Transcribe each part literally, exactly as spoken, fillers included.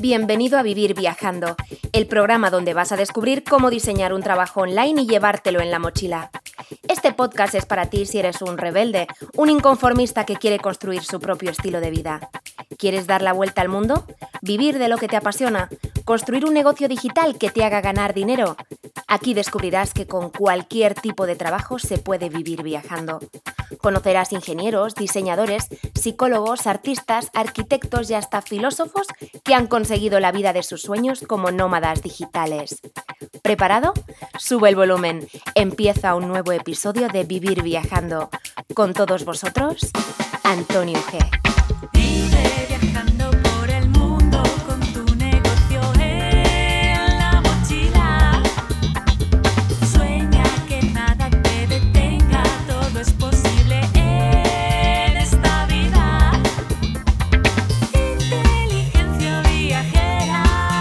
Bienvenido a Vivir Viajando, el programa donde vas a descubrir cómo diseñar un trabajo online y llevártelo en la mochila. Este podcast es para ti si eres un rebelde, un inconformista que quiere construir su propio estilo de vida. ¿Quieres dar la vuelta al mundo? ¿Vivir de lo que te apasiona? ¿Construir un negocio digital que te haga ganar dinero? Aquí descubrirás que con cualquier tipo de trabajo se puede vivir viajando. Conocerás ingenieros, diseñadores, psicólogos, artistas, arquitectos y hasta filósofos que han conseguido la vida de sus sueños como nómadas digitales. ¿Preparado? Sube el volumen. Empieza un nuevo episodio de Vivir Viajando. Con todos vosotros, Antonio G. Vive viajando por el mundo con tu negocio en la mochila. Sueña que nada te detenga, todo es posible en esta vida. Inteligencia viajera.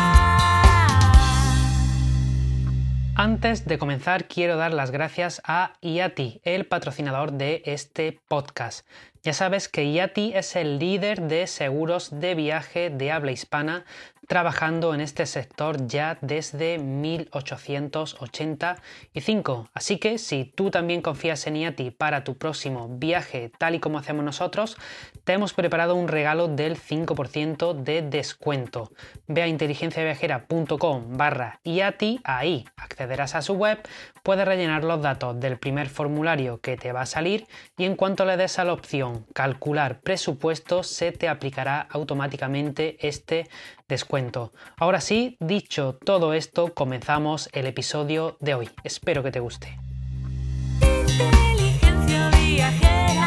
Antes de comenzar, quiero dar las gracias a Yati, el patrocinador de este podcast. Ya sabes que Yati es el líder de seguros de viaje de habla hispana, trabajando en este sector ya desde mil ochocientos ochenta y cinco. Así que si tú también confías en Yati para tu próximo viaje, tal y como hacemos nosotros, te hemos preparado un regalo del cinco por ciento de descuento. Ve a inteligenciaviajera.com barra Yati, ahí accederás a su web, puedes rellenar los datos del primer formulario que te va a salir y en cuanto le des a la opción calcular presupuesto, se te aplicará automáticamente este descuento. Ahora sí, dicho todo esto, comenzamos el episodio de hoy. Espero que te guste. Inteligencia viajera.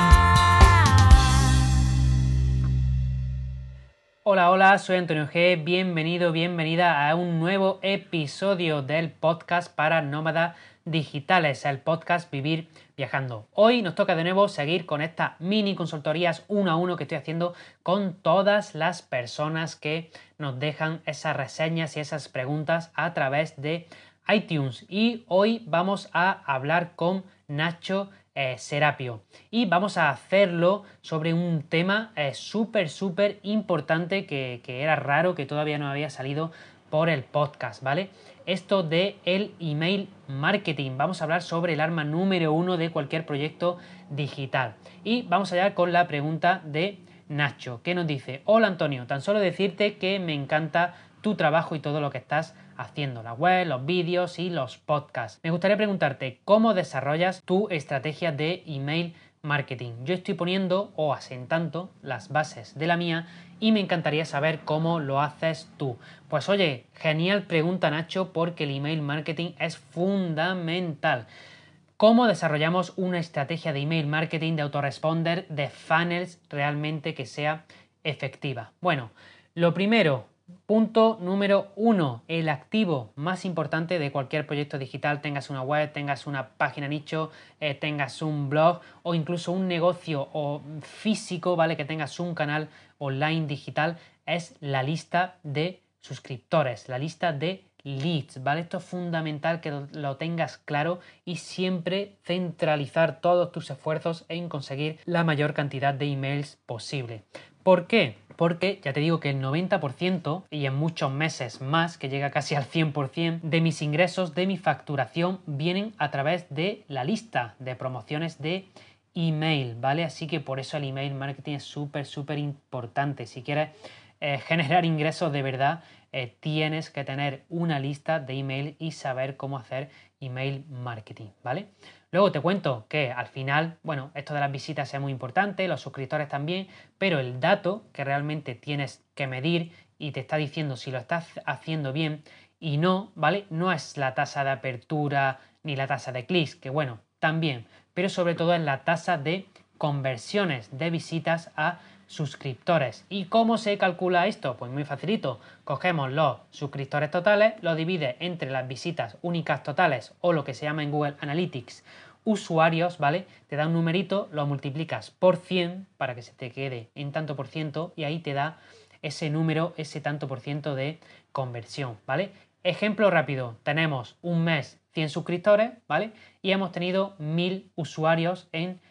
Hola, hola, soy Antonio G. Bienvenido, bienvenida a un nuevo episodio del podcast para nómadas digitales, el podcast Vivir Viajando. Hoy nos toca de nuevo seguir con estas mini consultorías uno a uno que estoy haciendo con todas las personas que nos dejan esas reseñas y esas preguntas a través de iTunes. Y hoy vamos a hablar con Nacho Eh, Serapio y vamos a hacerlo sobre un tema eh, súper súper importante que, que era raro, que todavía no había salido por el podcast, ¿vale? Esto de el email marketing. Vamos a hablar sobre el arma número uno de cualquier proyecto digital y vamos allá con la pregunta de Nacho, que nos dice: hola Antonio, tan solo decirte que me encanta tu trabajo y todo lo que estás haciendo, la web, los vídeos y los podcasts. Me gustaría preguntarte cómo desarrollas tu estrategia de email marketing. Yo estoy poniendo o asentando las bases de la mía y me encantaría saber cómo lo haces tú. Pues oye, genial pregunta Nacho, porque el email marketing es fundamental. ¿Cómo desarrollamos una estrategia de email marketing, de autoresponder, de funnels realmente que sea efectiva? Bueno, lo primero, punto número uno, el activo más importante de cualquier proyecto digital, tengas una web, tengas una página nicho, eh, tengas un blog o incluso un negocio o físico, ¿vale? Que tengas un canal online digital, es la lista de suscriptores, la lista de leads, ¿vale? Esto es fundamental que lo tengas claro y siempre centralizar todos tus esfuerzos en conseguir la mayor cantidad de emails posible. ¿Por qué? Porque ya te digo que el noventa por ciento y en muchos meses más, que llega casi al cien por ciento de mis ingresos, de mi facturación, vienen a través de la lista de promociones de email, ¿vale? Así que por eso el email marketing es súper, súper importante. Si quieres eh, generar ingresos de verdad, eh, tienes que tener una lista de email y saber cómo hacer email marketing, ¿vale? Luego te cuento que al final, bueno, esto de las visitas es muy importante, los suscriptores también, pero el dato que realmente tienes que medir y te está diciendo si lo estás haciendo bien y no, ¿vale? No es la tasa de apertura ni la tasa de clics, que bueno, también, pero sobre todo es la tasa de conversiones de visitas a suscriptores. ¿Y cómo se calcula esto? Pues muy facilito. Cogemos los suscriptores totales, los divide entre las visitas únicas totales o lo que se llama en Google Analytics usuarios, ¿vale? Te da un numerito, lo multiplicas por cien para que se te quede en tanto por ciento y ahí te da ese número, ese tanto por ciento de conversión, ¿vale? Ejemplo rápido, tenemos un mes cien suscriptores, ¿vale? Y hemos tenido mil usuarios en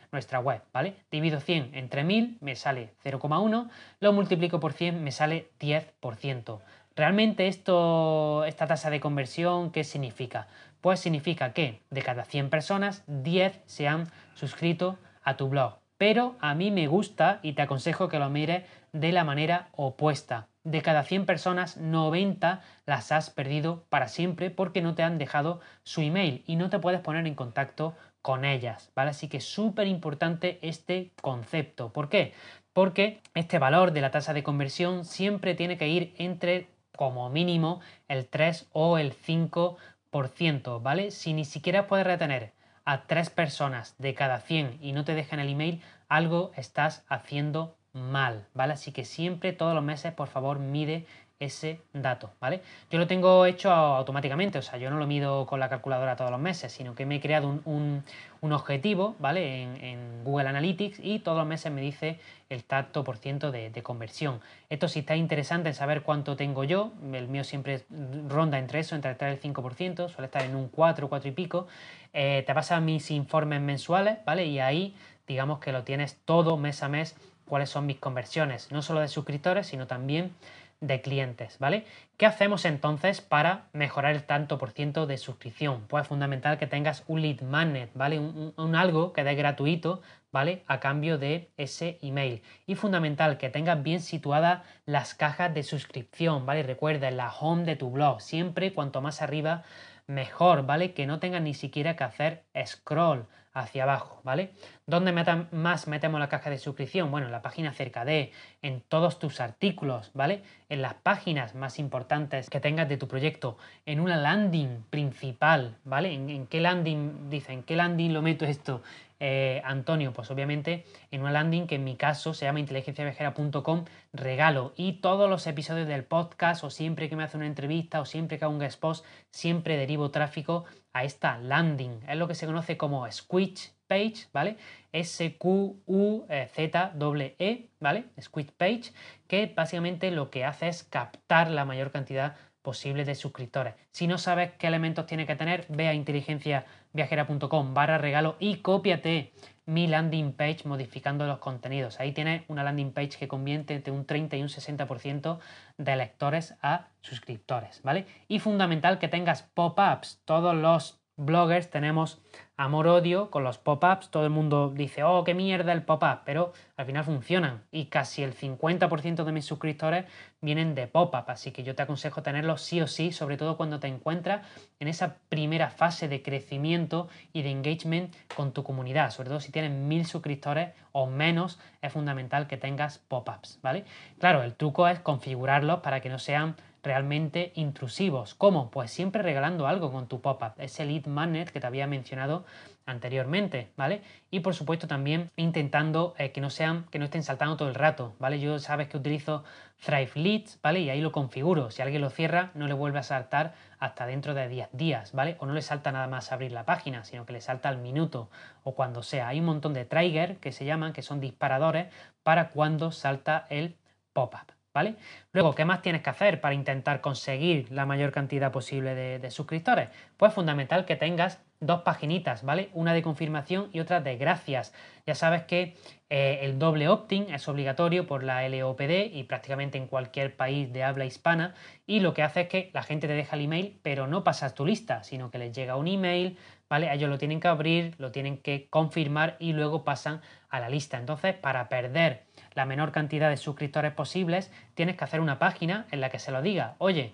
nuestra web, ¿vale? Divido cien entre mil, me sale cero coma uno, lo multiplico por cien, me sale diez por ciento. ¿Realmente esto, esta tasa de conversión qué significa? Pues significa que de cada cien personas, diez se han suscrito a tu blog. Pero a mí me gusta y te aconsejo que lo mires de la manera opuesta. De cada cien personas, noventa las has perdido para siempre porque no te han dejado su email y no te puedes poner en contacto con ellas, ¿vale? Así que es súper importante este concepto. ¿Por qué? Porque este valor de la tasa de conversión siempre tiene que ir entre, como mínimo, el tres o el cinco por ciento, ¿vale? Si ni siquiera puedes retener a tres personas de cada cien y no te dejan el email, algo estás haciendo mal, ¿vale? Así que siempre, todos los meses, por favor, mide ese dato, ¿vale? Yo lo tengo hecho automáticamente, o sea, yo no lo mido con la calculadora todos los meses, sino que me he creado un, un, un objetivo, ¿vale? En, en Google Analytics y todos los meses me dice el tanto por ciento de, de conversión. Esto sí está interesante en saber cuánto tengo yo, el mío siempre ronda entre eso, entre el tres y el cinco por ciento, suele estar en un cuatro, cuatro y pico. Eh, te pasan mis informes mensuales, ¿vale? Y ahí, digamos que lo tienes todo mes a mes, cuáles son mis conversiones, no solo de suscriptores, sino también de clientes, ¿vale? ¿Qué hacemos entonces para mejorar el tanto por ciento de suscripción? Pues es fundamental que tengas un lead magnet, ¿vale? Un, un, un algo que dé gratuito, ¿vale? A cambio de ese email. Y fundamental que tengas bien situadas las cajas de suscripción, ¿vale? Recuerda, en la home de tu blog, siempre cuanto más arriba mejor, ¿vale? Que no tengas ni siquiera que hacer scroll hacia abajo, ¿vale? ¿Dónde metan, más metemos la caja de suscripción? Bueno, en la página acerca de, en todos tus artículos, ¿vale? En las páginas más importantes que tengas de tu proyecto, en una landing principal, ¿vale? ¿En, en qué landing, dicen, en qué landing lo meto esto? Eh, Antonio, pues obviamente en una landing que en mi caso se llama inteligencia viajera punto com regalo, y todos los episodios del podcast, o siempre que me hace una entrevista o siempre que hago un guest post, siempre derivo tráfico a esta landing. Es lo que se conoce como Squeeze Page, ¿vale? S Q U Z E E, ¿vale? Squeeze Page, que básicamente lo que hace es captar la mayor cantidad posible de suscriptores. Si no sabes qué elementos tiene que tener, ve a inteligencia viajera punto com barra regalo y cópiate mi landing page modificando los contenidos. Ahí tienes una landing page que convierte entre un treinta y un sesenta por ciento de lectores a suscriptores, ¿vale? Y fundamental que tengas pop-ups. Todos los bloggers tenemos amor-odio con los pop-ups. Todo el mundo dice, oh, qué mierda el pop-up, pero al final funcionan y casi el cincuenta por ciento de mis suscriptores vienen de pop-up, así que yo te aconsejo tenerlos sí o sí, sobre todo cuando te encuentras en esa primera fase de crecimiento y de engagement con tu comunidad. Sobre todo si tienes mil suscriptores o menos, es fundamental que tengas pop-ups, ¿vale? Claro, el truco es configurarlos para que no sean realmente intrusivos. ¿Cómo? Pues siempre regalando algo con tu pop-up, ese lead magnet que te había mencionado anteriormente, ¿vale? Y por supuesto también intentando eh, que no sean, que no estén saltando todo el rato, ¿vale? Yo sabes que utilizo Thrive Leads, ¿vale? Y ahí lo configuro. Si alguien lo cierra, no le vuelve a saltar hasta dentro de diez días, ¿vale? O no le salta nada más abrir la página, sino que le salta al minuto o cuando sea. Hay un montón de trigger que se llaman, que son disparadores para cuando salta el pop-up, ¿vale? Luego, ¿qué más tienes que hacer para intentar conseguir la mayor cantidad posible de, de suscriptores? Pues fundamental que tengas dos paginitas, ¿vale? Una de confirmación y otra de gracias. Ya sabes que eh, el doble opt-in es obligatorio por la L O P D y prácticamente en cualquier país de habla hispana, y lo que hace es que la gente te deja el email, pero no pasas tu lista, sino que les llega un email, ¿vale? Ellos lo tienen que abrir, lo tienen que confirmar y luego pasan a la lista. Entonces, para perder la menor cantidad de suscriptores posibles, tienes que hacer una página en la que se lo diga, oye,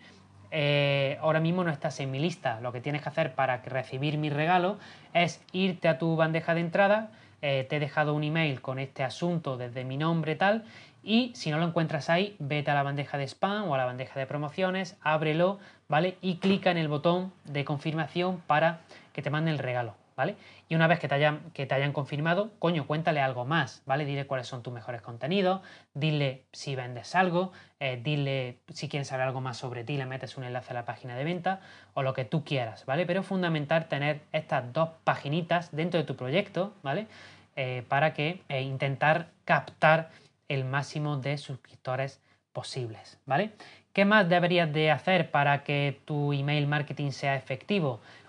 eh, ahora mismo no estás en mi lista, lo que tienes que hacer para recibir mi regalo es irte a tu bandeja de entrada, eh, te he dejado un email con este asunto desde mi nombre tal, y si no lo encuentras ahí, vete a la bandeja de spam o a la bandeja de promociones, ábrelo, ¿vale? Y clica en el botón de confirmación para que te mande el regalo, ¿vale? Y una vez que te hayan, que te hayan confirmado, coño, cuéntale algo más, ¿vale? Dile cuáles son tus mejores contenidos, dile si vendes algo, eh, dile si quieres saber algo más sobre ti, le metes un enlace a la página de venta o lo que tú quieras, ¿vale? Pero es fundamental tener estas dos paginitas dentro de tu proyecto, ¿vale? Eh, para que eh, intentar captar el máximo de suscriptores posibles, ¿vale? ¿Qué más deberías de hacer para que tu email marketing sea efectivo?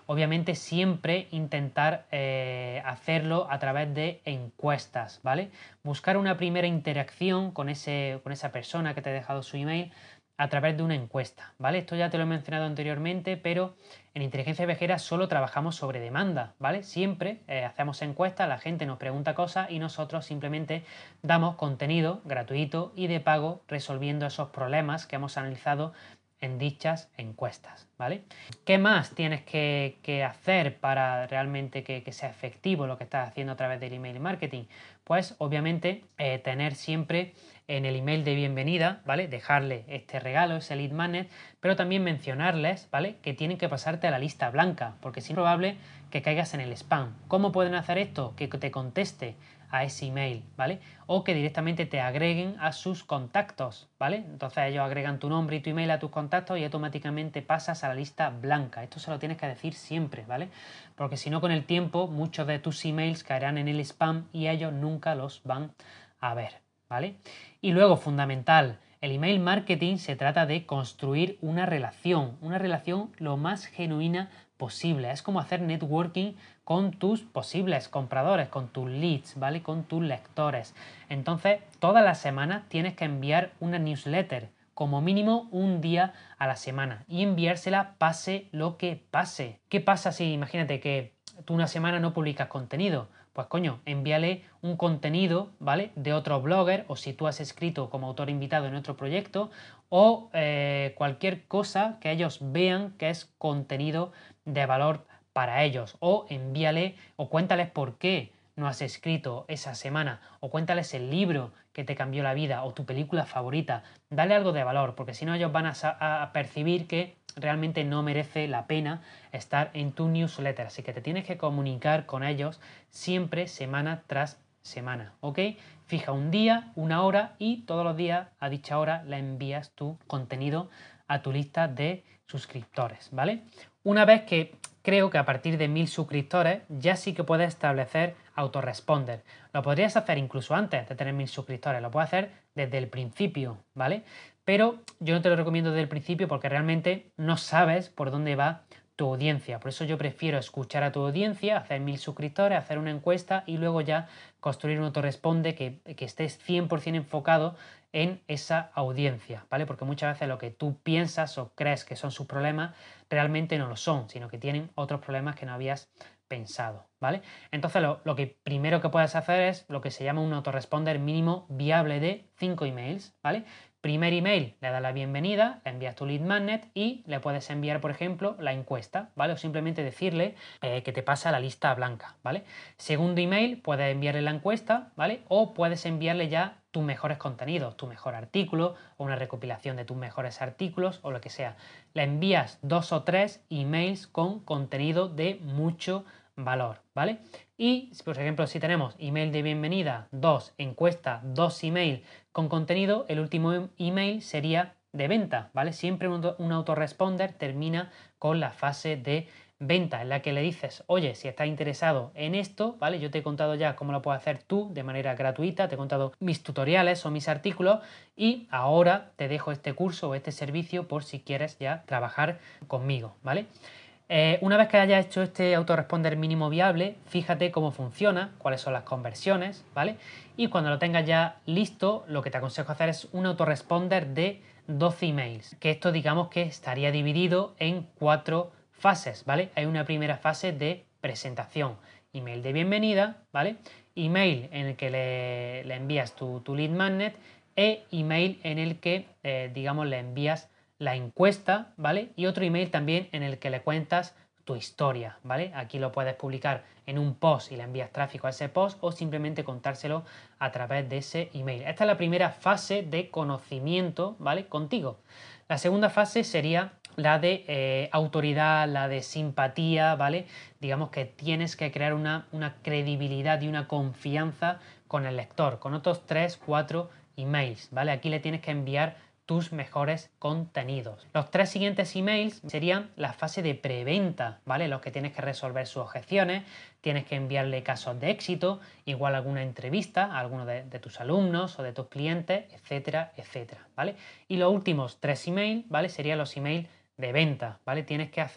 obviamente siempre intentar eh, hacerlo a través de encuestas, ¿vale? Buscar una primera interacción con, ese, con esa persona que te ha dejado su email a través de una encuesta, ¿vale? Esto ya te lo he mencionado anteriormente, pero en Inteligencia Viajera solo trabajamos sobre demanda, ¿vale? Siempre eh, hacemos encuestas, la gente nos pregunta cosas y nosotros simplemente damos contenido gratuito y de pago resolviendo esos problemas que hemos analizado en dichas encuestas, ¿vale? ¿Qué más tienes que, que hacer para realmente que, que sea efectivo lo que estás haciendo a través del email marketing? Pues obviamente eh, tener siempre en el email de bienvenida, ¿vale? Dejarle este regalo, ese lead magnet, pero también mencionarles, ¿vale? Que tienen que pasarte a la lista blanca, porque si no es probable que caigas en el spam. ¿Cómo pueden hacer esto? Que te conteste a ese email, ¿vale? O que directamente te agreguen a sus contactos, ¿vale? Entonces ellos agregan tu nombre y tu email a tus contactos y automáticamente pasas a la lista blanca. Esto se lo tienes que decir siempre, ¿vale? Porque si no, con el tiempo muchos de tus emails caerán en el spam y ellos nunca los van a ver, ¿vale? Y luego, fundamental, el email marketing se trata de construir una relación, una relación lo más genuina posible. Es como hacer networking con tus posibles compradores, con tus leads, ¿vale? Con tus lectores. Entonces, todas las semanas tienes que enviar una newsletter, como mínimo un día a la semana, y enviársela pase lo que pase. ¿Qué pasa si, imagínate que tú una semana no publicas contenido? Pues coño, envíale un contenido, ¿vale? De otro blogger, o si tú has escrito como autor invitado en otro proyecto, o eh, cualquier cosa que ellos vean que es contenido de valor para ellos, o envíale o cuéntales por qué no has escrito esa semana, o cuéntales el libro que te cambió la vida o tu película favorita. Dale algo de valor, porque si no ellos van a, a percibir que realmente no merece la pena estar en tu newsletter. Así que te tienes que comunicar con ellos siempre, semana tras semana, ¿ok? Fija un día, una hora y todos los días a dicha hora le envías tu contenido a tu lista de suscriptores, ¿vale? Una vez que creo que a partir de mil suscriptores ya sí que puedes establecer autoresponder. Lo podrías hacer incluso antes de tener mil suscriptores, lo puedes hacer desde el principio, ¿vale? Pero yo no te lo recomiendo desde el principio porque realmente no sabes por dónde va tu audiencia. Por eso yo prefiero escuchar a tu audiencia, hacer mil suscriptores, hacer una encuesta y luego ya construir un autorresponde que, que estés cien por ciento enfocado en esa audiencia, ¿vale? Porque muchas veces lo que tú piensas o crees que son sus problemas realmente no lo son, sino que tienen otros problemas que no habías pensado, ¿vale? Entonces lo, lo que primero que puedes hacer es lo que se llama un autoresponder mínimo viable de cinco emails, ¿vale? Primer email, le das la bienvenida, le envías tu lead magnet y le puedes enviar, por ejemplo, la encuesta, ¿vale? O simplemente decirle eh, que te pasa a la lista blanca, ¿vale? Segundo email, puedes enviarle la encuesta, ¿vale? O puedes enviarle ya tus mejores contenidos, tu mejor artículo o una recopilación de tus mejores artículos o lo que sea. Le envías dos o tres emails con contenido de mucho valor, ¿vale? Y, por ejemplo, si tenemos email de bienvenida, dos, encuesta, dos email con contenido, el último email sería de venta, ¿vale? Siempre un, un autoresponder termina con la fase de venta, en la que le dices, oye, si estás interesado en esto, ¿vale? Yo te he contado ya cómo lo puedes hacer tú de manera gratuita, te he contado mis tutoriales o mis artículos y ahora te dejo este curso o este servicio por si quieres ya trabajar conmigo, ¿vale? Eh, una vez que hayas hecho este autoresponder mínimo viable, fíjate cómo funciona, cuáles son las conversiones, ¿vale? Y cuando lo tengas ya listo, lo que te aconsejo hacer es un autoresponder de doce emails, que esto digamos que estaría dividido en cuatro fases, ¿vale? Hay una primera fase de presentación, email de bienvenida, ¿vale? Email en el que le, le envías tu, tu lead magnet e email en el que, eh, digamos, le envías la encuesta, ¿vale? Y otro email también en el que le cuentas tu historia, ¿vale? Aquí lo puedes publicar en un post y le envías tráfico a ese post o simplemente contárselo a través de ese email. Esta es la primera fase de conocimiento, ¿vale? Contigo. La segunda fase sería la de eh, autoridad, la de simpatía, ¿vale? Digamos que tienes que crear una, una credibilidad y una confianza con el lector, con otros tres, cuatro emails, ¿vale? Aquí le tienes que enviar tus mejores contenidos. Los tres siguientes emails serían la fase de preventa, ¿vale? Los que tienes que resolver sus objeciones, tienes que enviarle casos de éxito, igual alguna entrevista a alguno de, de tus alumnos o de tus clientes, etcétera, etcétera, ¿vale? Y los últimos tres emails, ¿vale? Serían los emails de venta, ¿vale? Tienes que hacer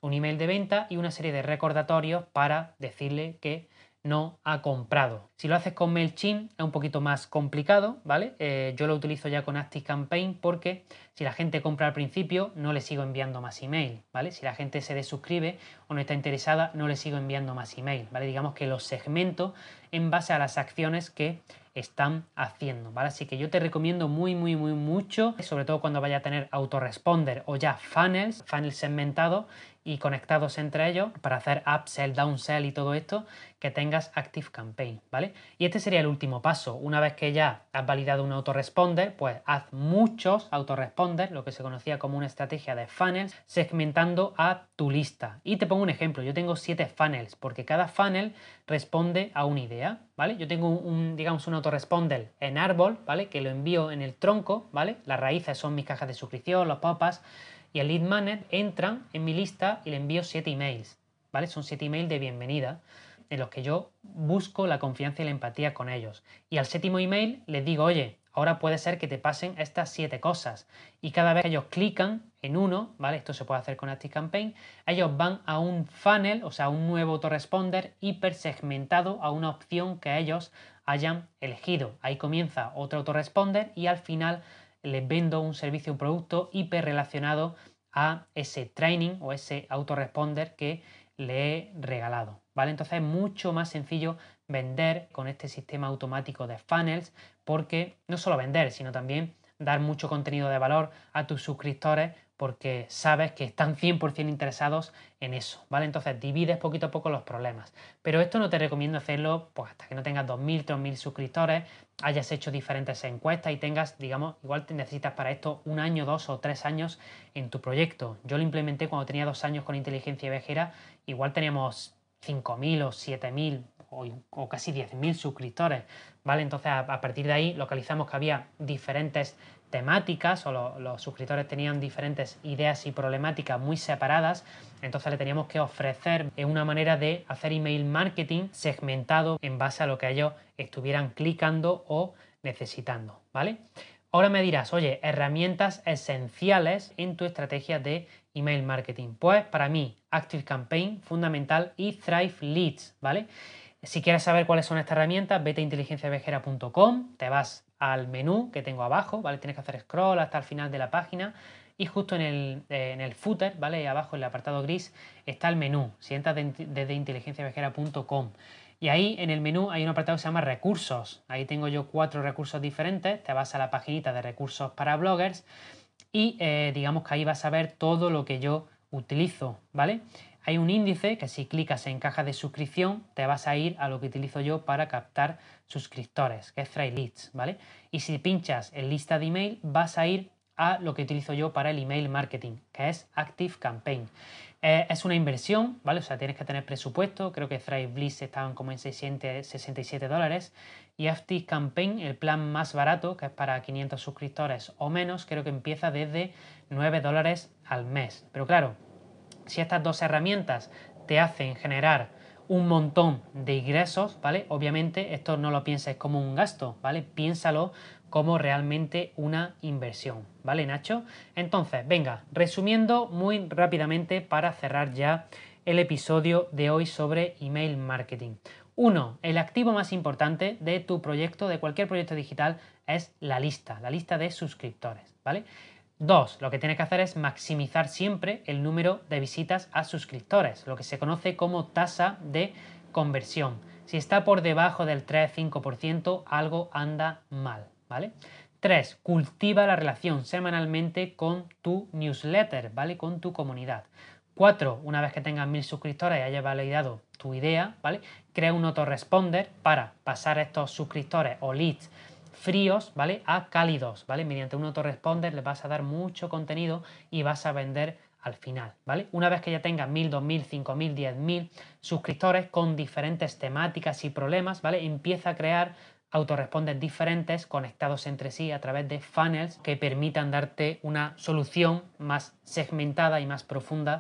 un email de venta y una serie de recordatorios para decirle que no ha comprado. Si lo haces con MailChimp es un poquito más complicado, ¿vale? Eh, yo lo utilizo ya con ActiveCampaign porque si la gente compra al principio no le sigo enviando más email, ¿vale? Si la gente se desuscribe o no está interesada no le sigo enviando más email, ¿vale? Digamos que los segmento en base a las acciones que están haciendo, ¿vale? Así que yo te recomiendo muy, muy, muy mucho, sobre todo cuando vaya a tener autoresponder o ya funnels, funnels segmentados y conectados entre ellos para hacer upsell, downsell y todo esto, que tengas ActiveCampaign, ¿vale? Y este sería el último paso. Una vez que ya has validado un autoresponder, pues haz muchos autoresponders, lo que se conocía como una estrategia de funnels, segmentando a tu lista. Y te pongo un ejemplo. Yo tengo siete funnels, porque cada funnel responde a una idea, ¿vale? Yo tengo un, un digamos, un autoresponder en árbol, ¿vale? Que lo envío en el tronco, ¿vale? Las raíces son mis cajas de suscripción, los pop-ups, y el lead magnet entran en mi lista y le envío siete emails, ¿vale? Son siete emails de bienvenida en los que yo busco la confianza y la empatía con ellos. Y al séptimo email les digo, oye, ahora puede ser que te pasen estas siete cosas. Y cada vez que ellos clican en uno, ¿vale? Esto se puede hacer con ActiveCampaign, ellos van a un funnel, o sea, un nuevo autoresponder hipersegmentado a una opción que ellos hayan elegido. Ahí comienza otro autoresponder y al final les vendo un servicio o un producto hiper relacionado a ese training o ese autoresponder que le he regalado, ¿vale? Entonces es mucho más sencillo vender con este sistema automático de funnels, porque no solo vender, sino también dar mucho contenido de valor a tus suscriptores porque sabes que están cien por ciento interesados en eso, ¿vale? Entonces divides poquito a poco los problemas. Pero esto no te recomiendo hacerlo pues hasta que no tengas dos mil, tres mil suscriptores, hayas hecho diferentes encuestas y tengas, digamos, igual te necesitas para esto un año, dos o tres años en tu proyecto. Yo lo implementé cuando tenía dos años con Inteligencia Viajera, igual teníamos cinco mil o siete mil o, o casi diez mil suscriptores, ¿vale? Entonces a, a partir de ahí localizamos que había diferentes temáticas o lo, los suscriptores tenían diferentes ideas y problemáticas muy separadas, entonces le teníamos que ofrecer una manera de hacer email marketing segmentado en base a lo que ellos estuvieran clicando o necesitando, ¿vale? Ahora me dirás, oye, herramientas esenciales en tu estrategia de email marketing. Pues para mí, ActiveCampaign, fundamental, y Thrive Leads, ¿vale? Si quieres saber cuáles son estas herramientas, vete a inteligencia viajera punto com, te vas al menú que tengo abajo, ¿vale? Tienes que hacer scroll hasta el final de la página y justo en el, eh, en el footer, ¿vale? Abajo en el apartado gris está el menú, si entras de, desde inteligencia viajera punto com. Y ahí en el menú hay un apartado que se llama recursos. Ahí tengo yo cuatro recursos diferentes. Te vas a la paginita de recursos para bloggers y eh, digamos que ahí vas a ver todo lo que yo utilizo, ¿vale? Hay un índice que si clicas en caja de suscripción te vas a ir a lo que utilizo yo para captar suscriptores, que es Thrive Leads, ¿vale? Y si pinchas en lista de email vas a ir a lo que utilizo yo para el email marketing, que es ActiveCampaign. Eh, es una inversión, ¿vale? O sea, tienes que tener presupuesto. Creo que Thrive Leads estaban como en sesenta y siete dólares. Y ActiveCampaign, el plan más barato, que es para quinientos suscriptores o menos, creo que empieza desde nueve dólares al mes. Pero claro, si estas dos herramientas te hacen generar un montón de ingresos, ¿vale? Obviamente esto no lo pienses como un gasto, ¿vale? Piénsalo como realmente una inversión, ¿vale, Nacho? Entonces, venga, resumiendo muy rápidamente para cerrar ya el episodio de hoy sobre email marketing. Uno, el activo más importante de tu proyecto, de cualquier proyecto digital, es la lista, la lista de suscriptores, ¿vale? Dos, lo que tienes que hacer es maximizar siempre el número de visitas a suscriptores, lo que se conoce como tasa de conversión. Si está por debajo del tres a cinco por ciento, algo anda mal, ¿vale? Tres, cultiva la relación semanalmente con tu newsletter, ¿vale? Con tu comunidad. Cuatro, una vez que tengas mil suscriptores y hayas validado tu idea, ¿vale? Crea un autoresponder para pasar estos suscriptores o leads fríos, ¿vale? A cálidos, ¿vale? Mediante un autoresponder les vas a dar mucho contenido y vas a vender al final, ¿vale? Una vez que ya tengas mil, dos mil, cinco mil, diez mil suscriptores con diferentes temáticas y problemas, ¿vale? Empieza a crear autoresponders diferentes conectados entre sí a través de funnels que permitan darte una solución más segmentada y más profunda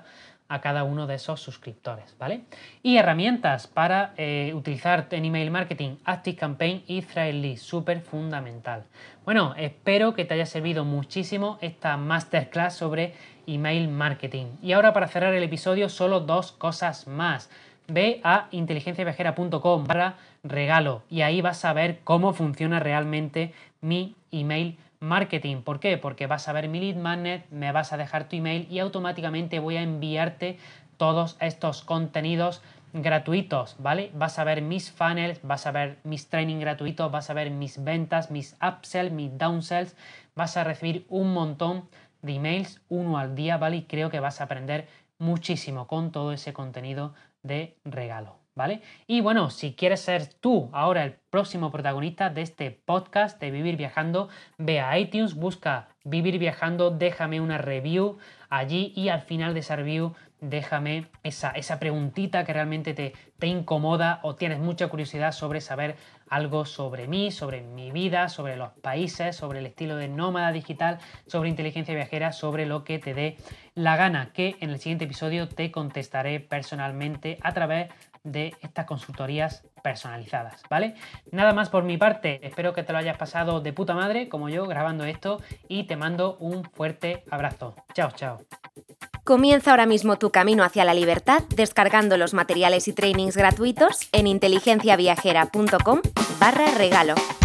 a cada uno de esos suscriptores, ¿vale? Y herramientas para eh, utilizar en email marketing, ActiveCampaign y Threadless, súper fundamental. Bueno, espero que te haya servido muchísimo esta masterclass sobre email marketing. Y ahora, para cerrar el episodio, solo dos cosas más. Ve a inteligenciaviajera punto com barra regalo y ahí vas a ver cómo funciona realmente mi email marketing. ¿Por qué? Porque vas a ver mi lead magnet, me vas a dejar tu email y automáticamente voy a enviarte todos estos contenidos gratuitos, ¿vale? Vas a ver mis funnels, vas a ver mis training gratuitos, vas a ver mis ventas, mis upsells, mis downsells, vas a recibir un montón de emails, uno al día, ¿vale? Y creo que vas a aprender muchísimo con todo ese contenido de regalo, ¿vale? Y bueno, si quieres ser tú ahora el próximo protagonista de este podcast de Vivir Viajando, ve a iTunes, busca Vivir Viajando, déjame una review allí y al final de esa review déjame esa, esa preguntita que realmente te, te incomoda o tienes mucha curiosidad sobre saber algo sobre mí, sobre mi vida, sobre los países, sobre el estilo de nómada digital, sobre inteligencia viajera, sobre lo que te dé la gana, que en el siguiente episodio te contestaré personalmente a través de estas consultorías personalizadas, ¿vale? Nada más por mi parte, espero que te lo hayas pasado de puta madre, como yo, grabando esto, y te mando un fuerte abrazo. Chao, chao. Comienza ahora mismo tu camino hacia la libertad descargando los materiales y trainings gratuitos en inteligenciaviajera punto com barra regalo.